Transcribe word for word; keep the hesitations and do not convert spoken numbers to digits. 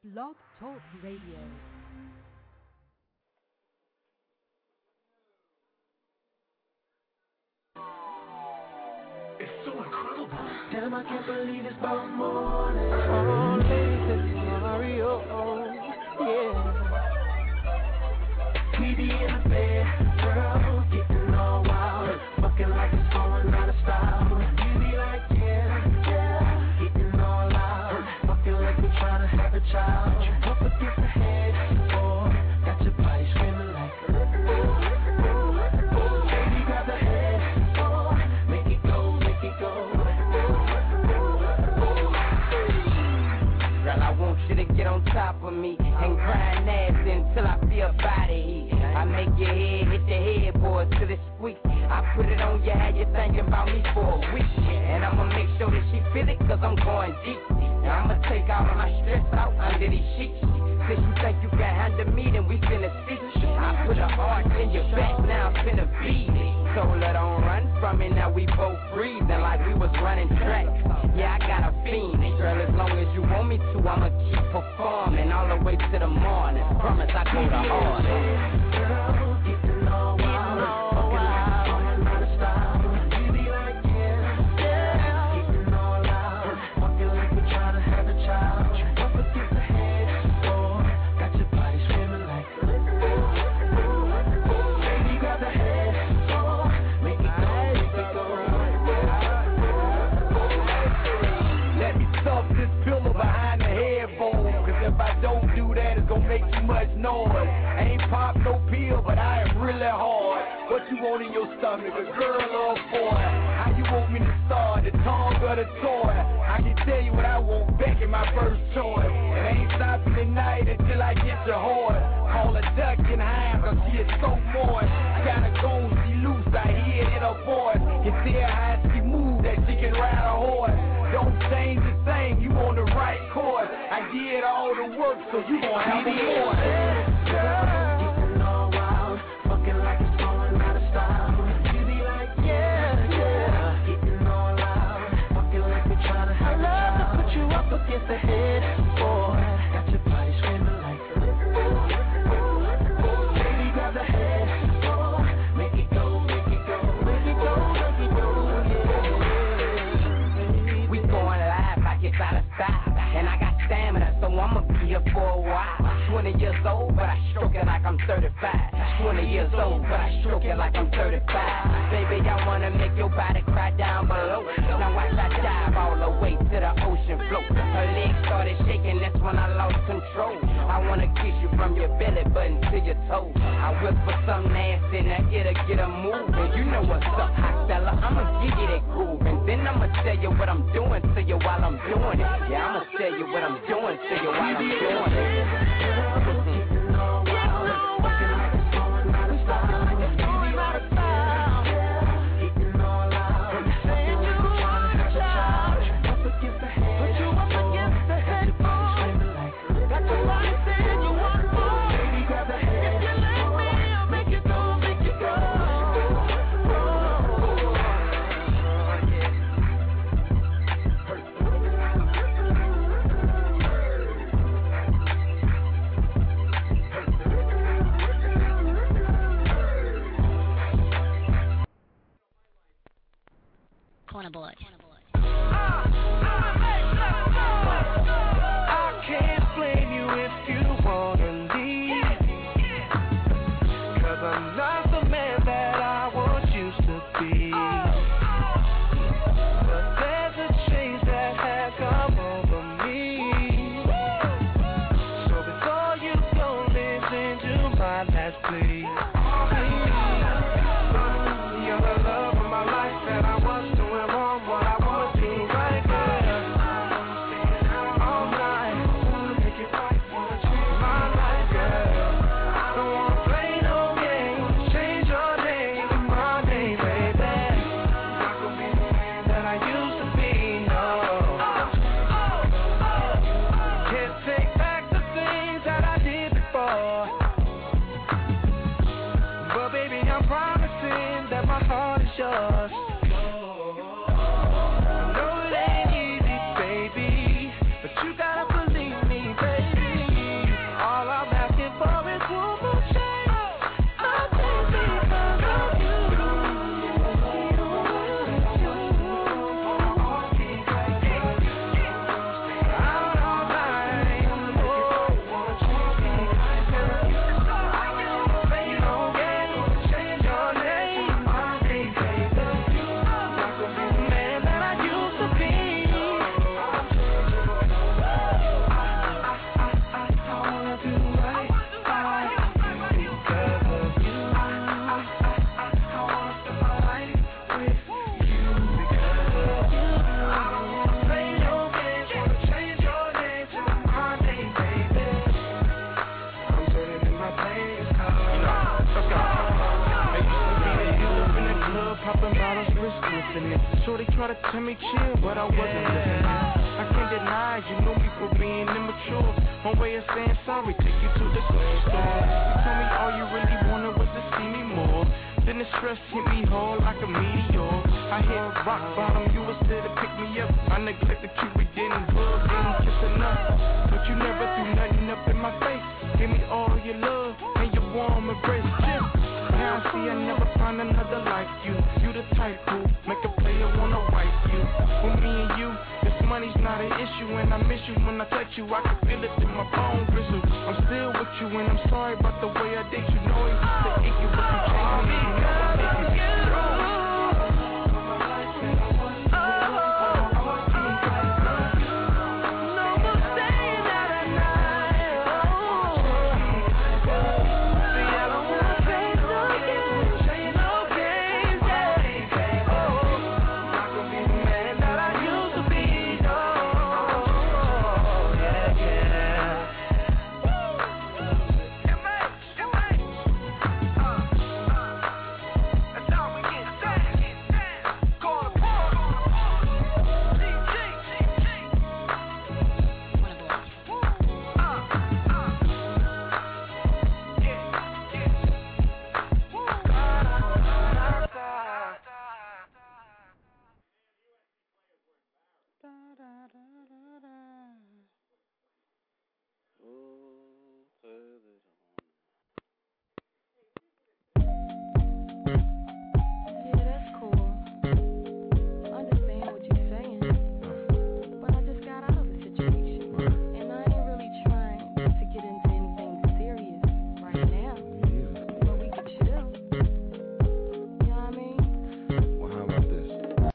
Blog Talk Radio. It's so incredible. Damn, I can't believe it's about morning. Oh, ladies, Mario. Yeah. We be in the bed, girl, getting all wild, fucking like it's going out of style. You be like, yeah, yeah, getting all out, fucking like we're trying to have a child. Up against the head, boy, got your body screaming like, ooh, ooh, ooh. Baby, grab the head, boy, make it go, make it go. Girl, I want you to get on top of me and grind ass until I feel body heat. I make your head hit the headboard till it squeak. I put it on you, how you thinking about me for a week. And I'ma make sure that she feel it, cause I'm going deep. And I'ma take all of my stress out under these sheets. Since you think you can handle me, then we finna see. I put a heart in your back, now I'm finna beat it. So let on run from it, now we both breathing like we was running track. Yeah, I got a fiend, girl, as long as you want me to, I'ma keep performing all the way to the morning. Promise I go the hard. Girl, getting all wild, fucking like it's going out of style. You be like, yeah, yeah, getting all out, fucking like we're trying to have a child. Up against the head, boy, got your body screaming like, ooh, ooh, ooh. Baby, grab the head, boy, make it go, make it go. Let me stuff this pillow behind the headboard, cause if I don't do that, it's gonna make too much noise. I ain't pop no pill, but I am really hard. What you want in your stomach, a girl or a boy? How you want me to start, the tongue or the toy? I can tell you what I want back in my first choice. It ain't stopping tonight until I get your horse. Call a duck and high, cause she is so moist. Gotta go, she loose, I hear it in her voice. You see her how she move, that she can ride a horse. Don't change the thing, you on the right course. I did all the work, so you gon' have a more. Getting all wild, fucking like it's going out of style. You be like, yeah, yeah, getting all out, fucking like we're trying to have a child. I love to put you up against the head, boy, got your body screaming like, ooh, ooh, ooh. Baby, grab the head, boy, make it go, make it go, make it go, make it go, yeah. We going live like it's out of style, and I got stamina, so I'ma be here for a while. twenty years old, but I stroke it like I'm thirty-five. twenty years old, but I stroke it like I'm thirty-five. Baby, I wanna make your body cry down below. Now watch I dive all the way to the ocean floor. Her legs started shaking, that's when I lost control. I wanna kiss you from your belly button to your toes. I whisper some nasty in the ear to get a move. And you know what's up, hot fella, I'ma give you that groove. And then I'ma tell you what I'm doing to you while I'm doing it. Yeah, I'ma tell you what I'm doing to you while I'm doing it. Getting all wild, fucking like it's going out of style. You be like, yeah, getting all out, saying you want a child. Up against the head, put you up against the head, got your body saying you want more. Baby, grab the head, if you let me, I'll make it go, make it go. Corner boy. I can't blame you if you wanna leave, cause I'm not the man that I once used to be. But there's a change that has come over me. So before you go, listen to my last plea. You're the love of my life, and I was doing wrong what I was doing right now. All night, wanna make it right, wanna change my life, girl. I don't wanna play no games, change your name to my name, baby. Not gonna be the man that I used to be, no. Can't take back the things that I did before. was glistening. Shorty tried to tell me chill, but I wasn't listening. I can't deny you knew me for being immature. One way of saying sorry, take you to the grocery store. You told me all you really wanted was to see me more. Then the stress hit me hard like a meteor. I hit rock bottom, you was there to pick me up. I neglected you, we didn't hug, didn't kiss enough. But you never threw nothing up in my face. Give me all your love and your warm embrace. Just now I see I never find another like you. You the type who make a player wanna wipe you. For me and you, this money's not an issue. And I miss you when I touch you, I can feel it in my bone gristle. I'm still with you and I'm sorry about the way I did you. Know it used to ache you, but you changed me.